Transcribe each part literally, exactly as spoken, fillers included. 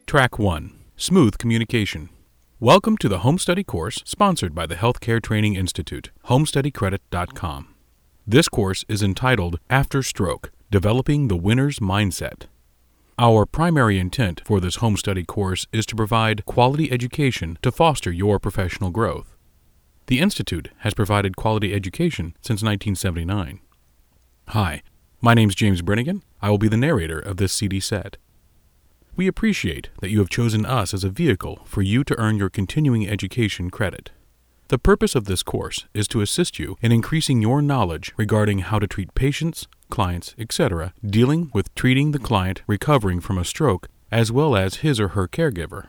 Track one. Smooth Communication. Welcome to the Home Study course sponsored by the Healthcare Training Institute, home study credit dot com. This course is entitled After Stroke, Developing the Winner's Mindset. Our primary intent for this home study course is to provide quality education to foster your professional growth. The Institute has provided quality education since nineteen seventy-nine. Hi, my name's James Brennigan. I will be the narrator of this C D set. We appreciate that you have chosen us as a vehicle for you to earn your continuing education credit. The purpose of this course is to assist you in increasing your knowledge regarding how to treat patients, clients, et cetera, dealing with treating the client recovering from a stroke as well as his or her caregiver.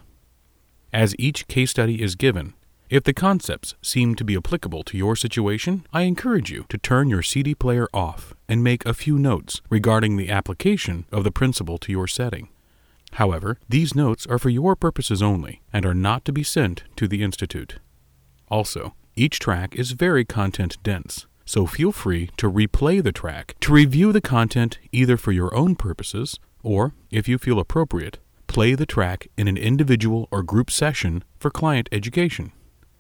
As each case study is given, if the concepts seem to be applicable to your situation, I encourage you to turn your C D player off and make a few notes regarding the application of the principle to your setting. However, these notes are for your purposes only and are not to be sent to the Institute. Also, each track is very content-dense, so feel free to replay the track to review the content either for your own purposes or, if you feel appropriate, play the track in an individual or group session for client education.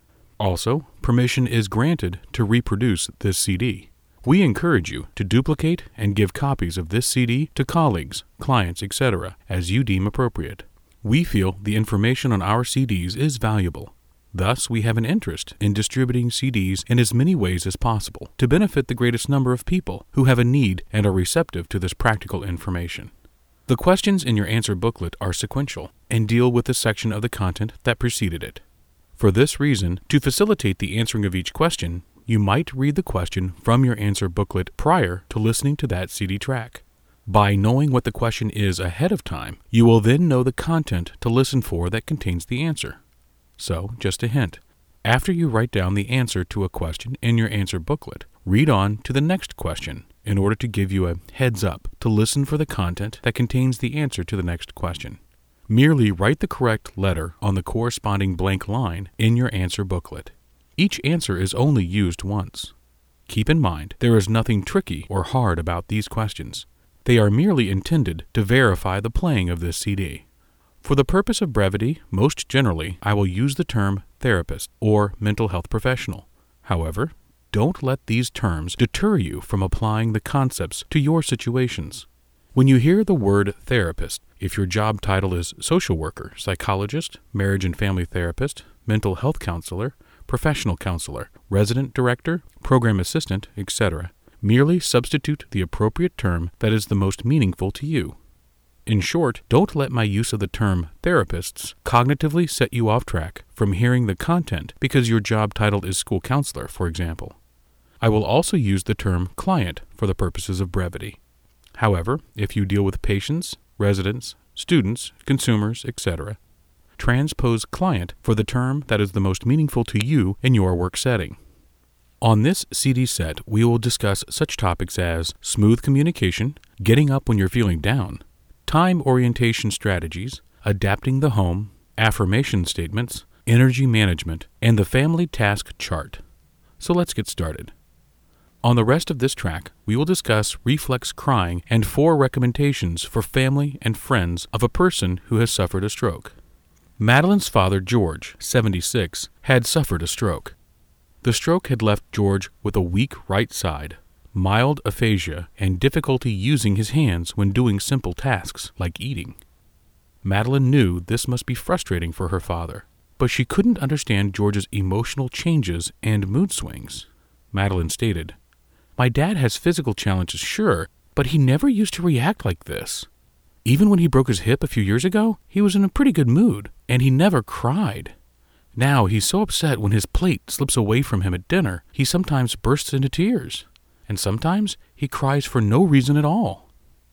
Also, permission is granted to reproduce this C D. We encourage you to duplicate and give copies of this C D to colleagues, clients, et cetera as you deem appropriate. We feel the information on our C Ds is valuable. Thus, we have an interest in distributing C Ds in as many ways as possible to benefit the greatest number of people who have a need and are receptive to this practical information. The questions in your answer booklet are sequential and deal with the section of the content that preceded it. For this reason, to facilitate the answering of each question, you might read the question from your answer booklet prior to listening to that C D track. By knowing what the question is ahead of time, you will then know the content to listen for that contains the answer. So, just a hint. After you write down the answer to a question in your answer booklet, read on to the next question in order to give you a heads up to listen for the content that contains the answer to the next question. Merely write the correct letter on the corresponding blank line in your answer booklet. Each answer is only used once. Keep in mind, there is nothing tricky or hard about these questions. They are merely intended to verify the playing of this C D. For the purpose of brevity, most generally, I will use the term therapist or mental health professional. However, don't let these terms deter you from applying the concepts to your situations. When you hear the word therapist, if your job title is social worker, psychologist, marriage and family therapist, mental health counselor, professional counselor, resident director, program assistant, et cetera, merely substitute the appropriate term that is the most meaningful to you. In short, don't let my use of the term therapists cognitively set you off track from hearing the content because your job title is school counselor, for example. I will also use the term client for the purposes of brevity. However, if you deal with patients, residents, students, consumers, et cetera, transpose client for the term that is the most meaningful to you in your work setting. On this C D set, we will discuss such topics as smooth communication, getting up when you're feeling down, time orientation strategies, adapting the home, affirmation statements, energy management, and the family task chart. So let's get started. On the rest of this track, we will discuss reflex crying and four recommendations for family and friends of a person who has suffered a stroke. Madeline's father, George, seventy-six, had suffered a stroke. The stroke had left George with a weak right side, mild aphasia, and difficulty using his hands when doing simple tasks like eating. Madeline knew this must be frustrating for her father, but she couldn't understand George's emotional changes and mood swings. Madeline stated, "My dad has physical challenges, sure, but he never used to react like this. Even when he broke his hip a few years ago, he was in a pretty good mood, and he never cried. Now he's so upset when his plate slips away from him at dinner, he sometimes bursts into tears, and sometimes he cries for no reason at all."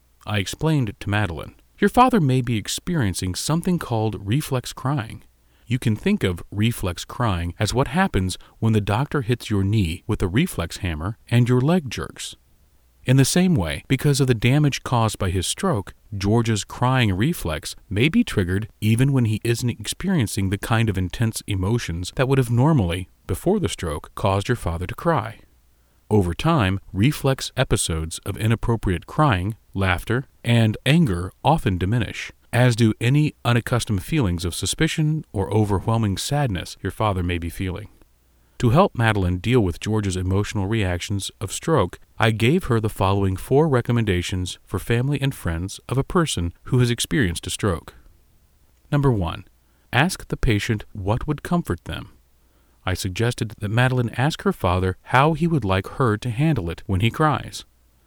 I explained to Madeline, "Your father may be experiencing something called reflex crying. You can think of reflex crying as what happens when the doctor hits your knee with a reflex hammer and your leg jerks. In the same way, because of the damage caused by his stroke, George's crying reflex may be triggered even when he isn't experiencing the kind of intense emotions that would have normally, before the stroke, caused your father to cry. Over time, reflex episodes of inappropriate crying, laughter, and anger often diminish, as do any unaccustomed feelings of suspicion or overwhelming sadness your father may be feeling. To help Madeline deal with George's emotional reactions of stroke, I gave her the following four recommendations for family and friends of a person who has experienced a stroke. Number one, ask the patient what would comfort them. I suggested that Madeline ask her father how he would like her to handle it when he cries.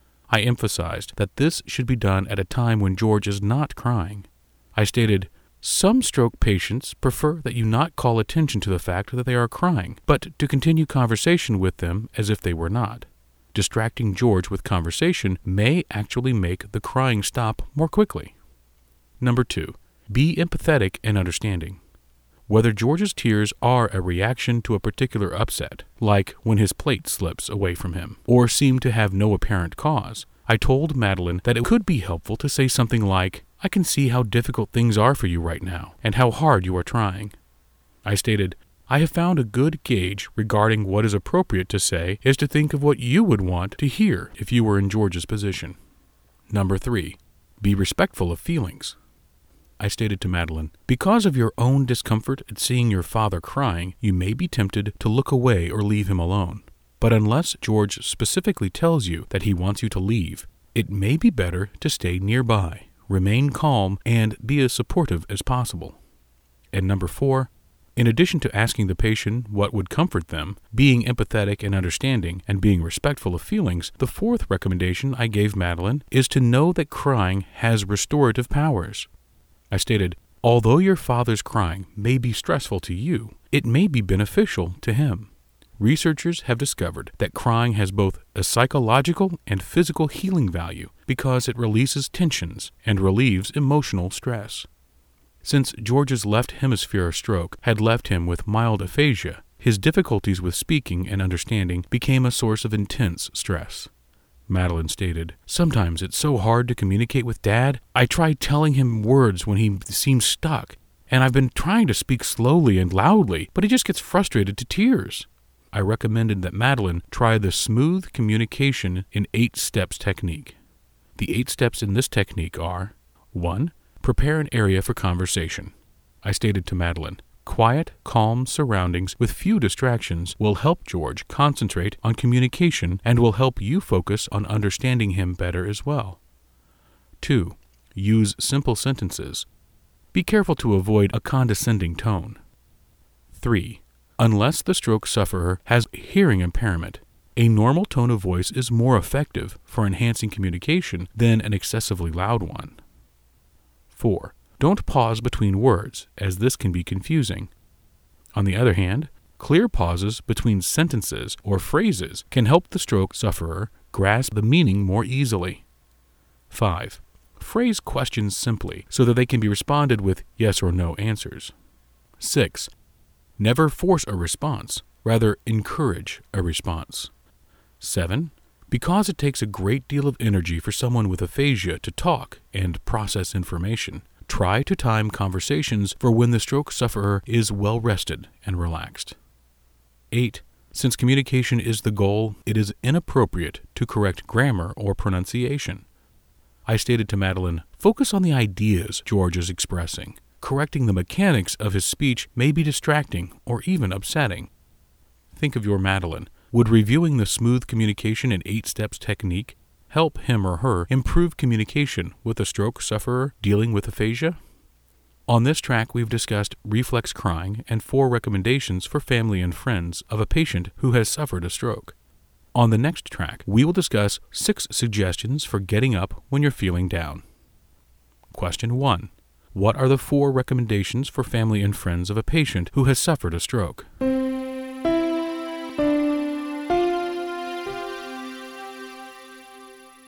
I emphasized that this should be done at a time when George is not crying. I stated, some stroke patients prefer that you not call attention to the fact that they are crying, but to continue conversation with them as if they were not. Distracting George with conversation may actually make the crying stop more quickly. Number two, be empathetic and understanding. Whether George's tears are a reaction to a particular upset, like when his plate slips away from him, or seem to have no apparent cause, I told Madeline that it could be helpful to say something like, I can see how difficult things are for you right now, and how hard you are trying. I stated, I have found a good gauge regarding what is appropriate to say is to think of what you would want to hear if you were in George's position. Number three, be respectful of feelings. I stated to Madeline, because of your own discomfort at seeing your father crying, you may be tempted to look away or leave him alone. But unless George specifically tells you that he wants you to leave, it may be better to stay nearby, remain calm, and be as supportive as possible. And number four, in addition to asking the patient what would comfort them, being empathetic and understanding, and being respectful of feelings, the fourth recommendation I gave Madeline is to know that crying has restorative powers. I stated, although your father's crying may be stressful to you, it may be beneficial to him. Researchers have discovered that crying has both a psychological and physical healing value because it releases tensions and relieves emotional stress. Since George's left hemisphere stroke had left him with mild aphasia, his difficulties with speaking and understanding became a source of intense stress. Madeline stated, sometimes it's so hard to communicate with Dad. I try telling him words when he seems stuck, and I've been trying to speak slowly and loudly, but he just gets frustrated to tears. I recommended that Madeline try the smooth communication in eight steps technique. The eight steps in this technique are: one. Prepare an area for conversation. I stated to Madeline, quiet, calm surroundings with few distractions will help George concentrate on communication and will help you focus on understanding him better as well. two. Use simple sentences. Be careful to avoid a condescending tone. three. Unless the stroke sufferer has hearing impairment, a normal tone of voice is more effective for enhancing communication than an excessively loud one. four. Don't pause between words, as this can be confusing. On the other hand, clear pauses between sentences or phrases can help the stroke sufferer grasp the meaning more easily. five. Phrase questions simply so that they can be responded with yes or no answers. six. Never force a response, rather encourage a response. seven. Because it takes a great deal of energy for someone with aphasia to talk and process information, try to time conversations for when the stroke sufferer is well rested and relaxed. eight. Since communication is the goal, it is inappropriate to correct grammar or pronunciation. I stated to Madeline, focus on the ideas George is expressing. Correcting the mechanics of his speech may be distracting or even upsetting. Think of your Madeline. Would reviewing the smooth communication in eight steps technique help him or her improve communication with a stroke sufferer dealing with aphasia? On this track, we've discussed reflex crying and four recommendations for family and friends of a patient who has suffered a stroke. On the next track, we will discuss six suggestions for getting up when you're feeling down. Question one. What are the four recommendations for family and friends of a patient who has suffered a stroke?